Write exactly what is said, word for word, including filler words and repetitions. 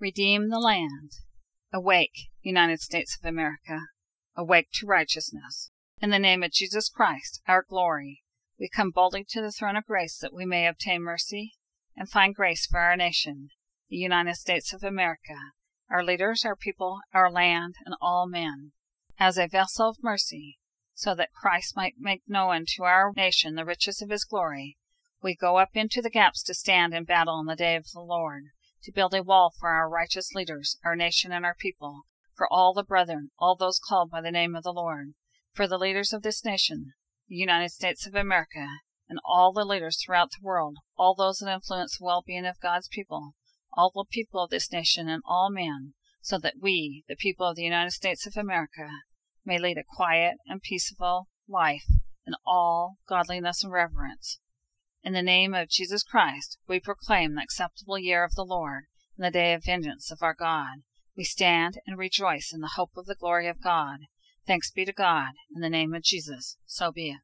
redeem the land. Awake, United States of America, awake to righteousness. In the name of Jesus Christ, our glory, we come boldly to the throne of grace that we may obtain mercy and find grace for our nation, the United States of America, our leaders, our people, our land, and all men. As a vessel of mercy, so that Christ might make known to our nation the riches of his glory, we go up into the gaps to stand in battle in the day of the Lord, to build a wall for our righteous leaders, our nation and our people, for all the brethren, all those called by the name of the Lord, for the leaders of this nation, the United States of America, and all the leaders throughout the world, all those that influence the well-being of God's people, all the people of this nation and all men, so that we, the people of the United States of America, may lead a quiet and peaceful life in all godliness and reverence. In the name of Jesus Christ, we proclaim the acceptable year of the Lord and the day of vengeance of our God. We stand and rejoice in the hope of the glory of God. Thanks be to God. In the name of Jesus, so be it.